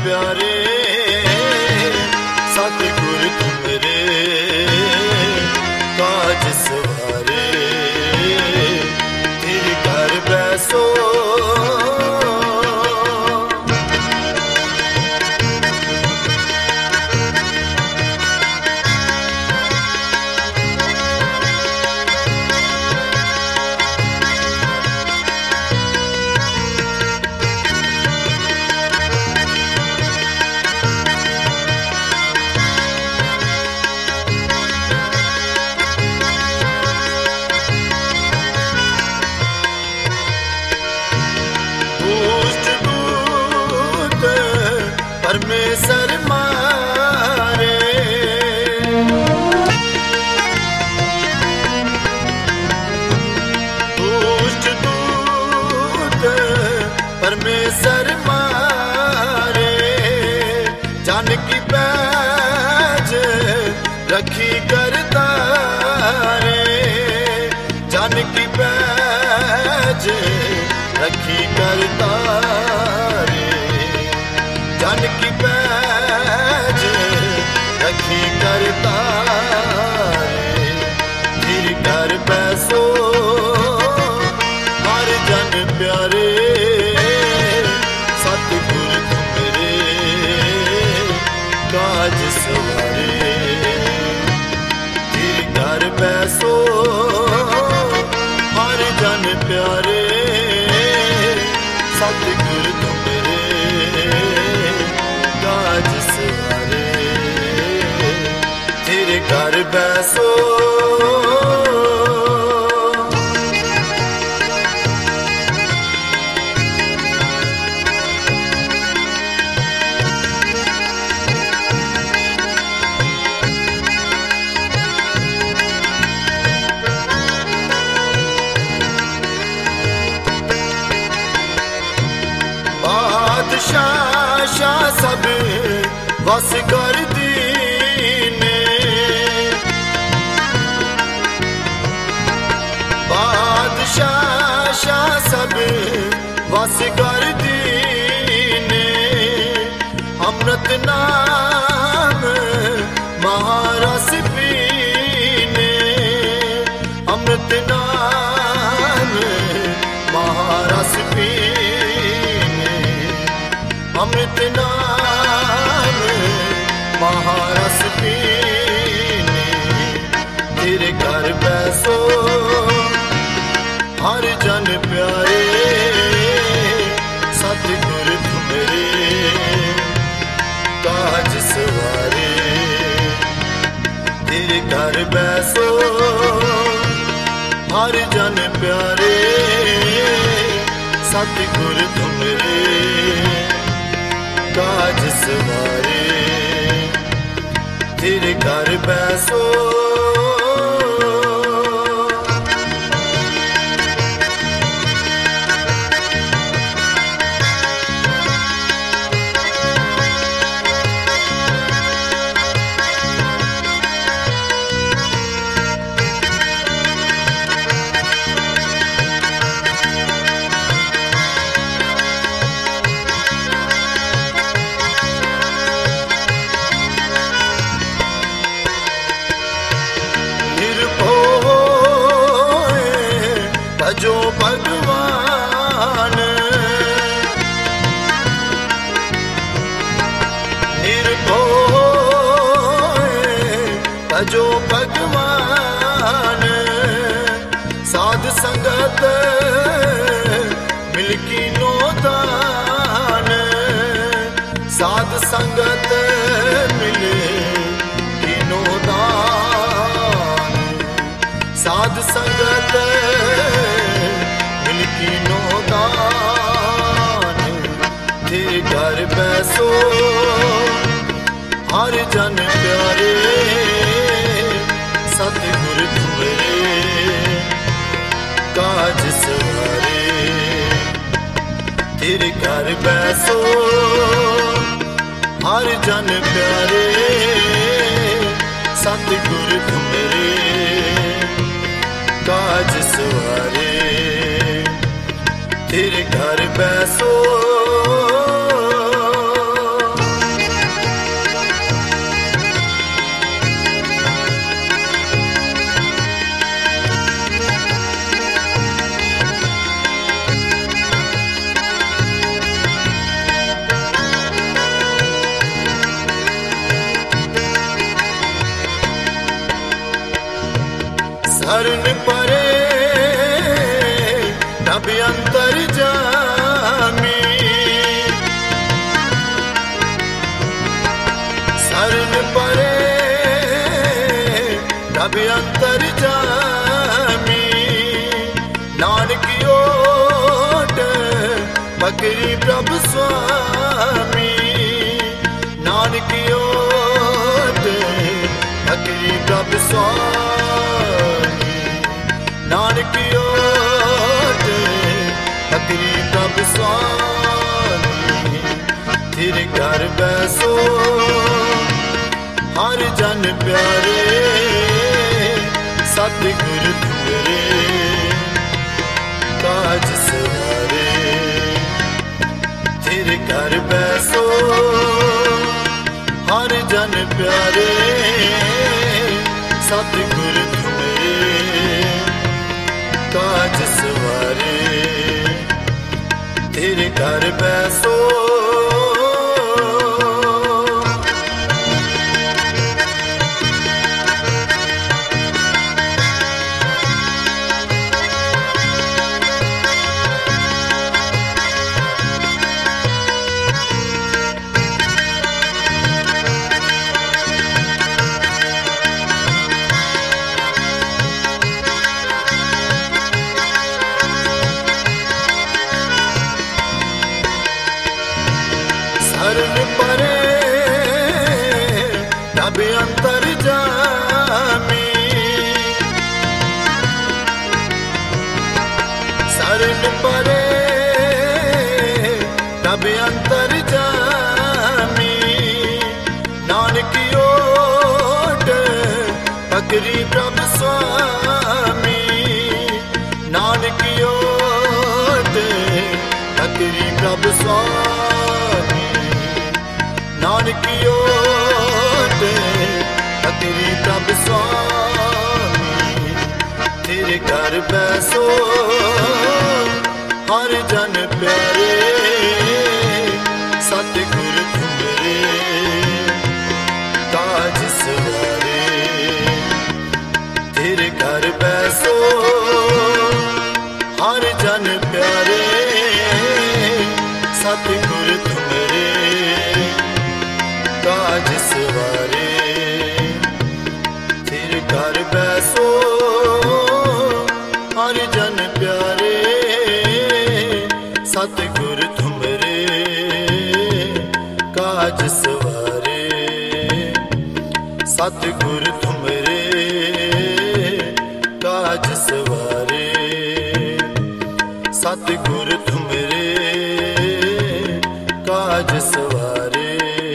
प्यारे सतगुर तुमरे काज सवारे तेरे घर बैसो परमेश्वर मारे दुष्ट दूत परमेश्वर मारे जान की पैज रखी करता रे जान की पैज रखी करता जान की पैज रखी करता फिर घर बैसो हर जन प्यारे सतगुर तुमरे काज सवारे फिर घर बैसो हर जन प्यारे सतगुर तुमरे काज सवारे तेरे घर बैसो बादशाह शाह सब वस कर दीने बादशाह शाह सब वस कर दीने अमृत नाम महारस पीने अमृत नाम महारस पीने अमृत नाम महारस पीने तेरे घर बैसो हर जन प्यारे सतगुर तुमरे काज सवारे तेरे घर बैसो हर जन प्यारे सतगुर तुमरे काज सवारे तेरे घर बैसो जो भगवान निर्भय जो भगवान साध संगत मिलकी नोदान साध संगत मिलकी नोदान साध संगत तेरे घर बैसो हर जन प्यारे सतगुर तुमरे काज सवारे तेरे घर बैसो हर जन प्यारे सतगुर तुमरे काज सवारे तेरे घर बैसो सरन परे रब अंतर जामी सरन परे रब अंतर जामी नानक ओट बकरी प्रभु स्वामी नानक ओट बकरी प्रभु स्वामी नानक ओट बकरी प्रभु स्वामी तेरे घर बैसो हर जन प्यारे सतगुरु तुमरे काज सवारे तेरे घर बैसो हर जन प्यारे सतगुरु तुमरे काज सवारे तेरे घर बैसो सरन परे रब अंतर जामी सरन परे रब अंतर जामी नानक ओट बकरी प्रभु स्वामी नानक ओट बकरी प्रभु स्वामी नानक ओट बकरी प्रभु स्वामी तेरे घर बैसो हर जन प्यारे सतगुरु तुमरे काज सवारे तेरे घर बैसो हर जन प्यारे सतगुरु तुमरे काज सवारे तेरे घर बैसो हर जन प्यारे सतगुरु तुमरे काज सवारे सतगुरु तुमरे काज सवारे सतगुरु तुमरे काज सवारे